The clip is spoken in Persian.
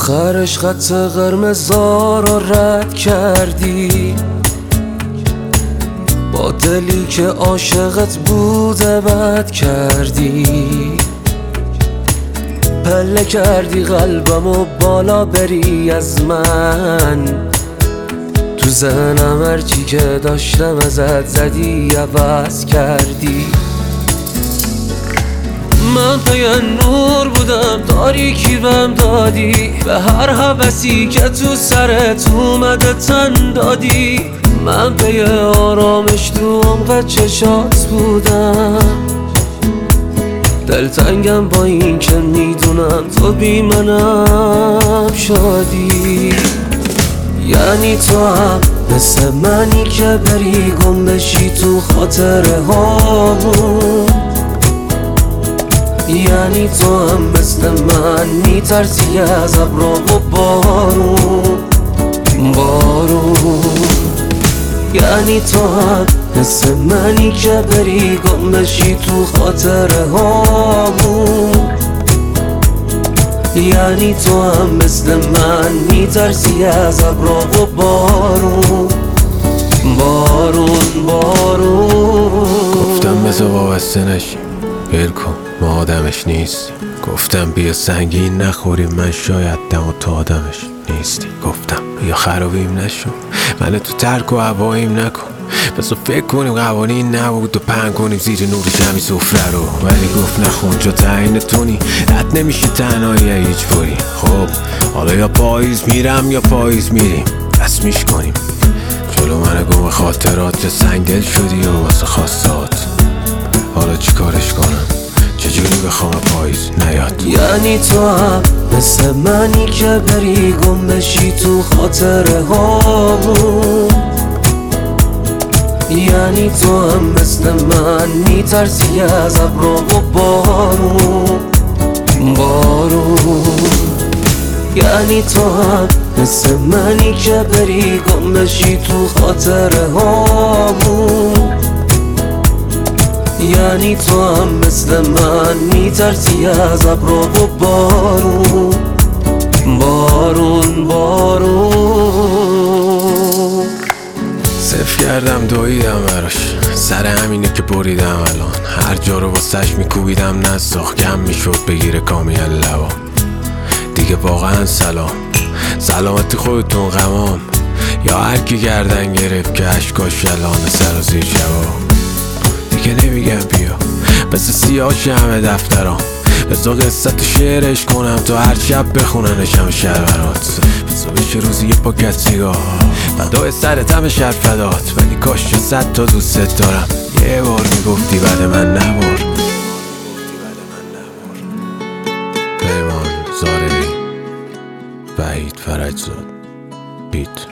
آخرش خط قرمزا رو رد کردی، با دلی که عاشقت بوده بد کردی. پله کردی قلبمو بالا بری از من، تو ذهنم هرچی که داشتم ازت زدی عوض کردی. من پی نور بودم تاریکی بهم دادی، به هر هوسی که تو سرت اومده تن دادی. من پی آرامش تو عمق چشات بودم، دلتنگم با این که میدونم تو بی منم شادی. یعنی تو هم مثل منی که بری گم بشی تو خاطره هامون، یعنی تو هم مثل من میترسی از ابر و بارون. یعنی تو هم مثل منی که بری گم بشی تو خاطره هامون، یعنی تو هم مثل من میترسی از ابر و بارون. گفتم بذار وابسته نشیم، ول کن ما آدمش نیستیم. گفتم بیا سنگین نخوریم، من شاید دم و تو آدمش نیستی. گفتم بیا خرابیم نشو، من تو ترک و هواییم نکن. بذار فکر کنیم قوانین نبود و پنگ کنیم زیر نور جمعی سفره رو. ولی گفت نخون جا تعیین تونی، رد نمیشه تنهایی هیچ باری. خب حالا یا پاییز میرم یا پاییز میریم، رسمیش کنیم. جلو من گم خاطرات یا سنگل شدی و واسه خواستات. حالا چی کارش کنم، چجوری بخوام پاییز نیاد؟ یعنی تو هم مثل منی که بری گم بشی تو خاطره هامون، یعنی تو هم مثل من میترسی از ابر و بارون. یعنی تو هم مثل منی که بری گم بشی تو خاطره هامون، یعنی تو هم مثل من میترسی از ابر و بارون. صرف کردم دویدم براش، سر همینه که بریدم الان. هر جا رو واسش میکوبیدم نساخ، کم میشد بگیره کامیل لبا. دیگه واقعا سلامتی خودتون غمام، یا هر کی گردن گرفت که عشقاش یلان سر و زیر جواب. دیگه نمیگم بیا مثل سیاهش همه دفترام، بذار قصت شعرش کنم تا هر شب بخوننش همه شهرورات. بذار بشه روزی یه پاکت سیگار فدای سرت همه شهر فدات. ولی کاش 100 تا دوست دارم، یه بار میگفتی بعد من نبار. پیمان زارعی، وحید فرجزاد، بیت.